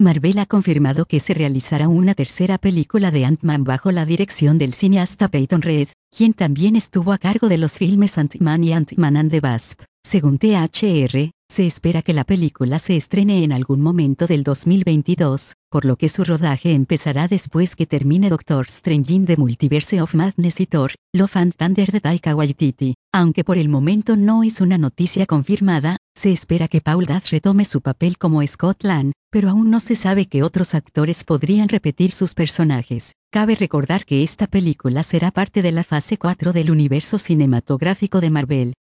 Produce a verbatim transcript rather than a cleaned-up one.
Marvel ha confirmado que se realizará una tercera película de Ant-Man bajo la dirección del cineasta Peyton Reed, quien también estuvo a cargo de los filmes Ant-Man y Ant-Man and the Wasp. Según T H R, se espera que la película se estrene en algún momento del dos mil veintidós, por lo que su rodaje empezará después que termine Doctor Strange in the Multiverse of Madness y Thor: Love and Thunder de Taika Waititi. Aunque por el momento no es una noticia confirmada, se espera que Paul Rudd retome su papel como Scott Lang, pero aún no se sabe qué otros actores podrían repetir sus personajes. Cabe recordar que esta película será parte de la fase cuatro del universo cinematográfico de Marvel.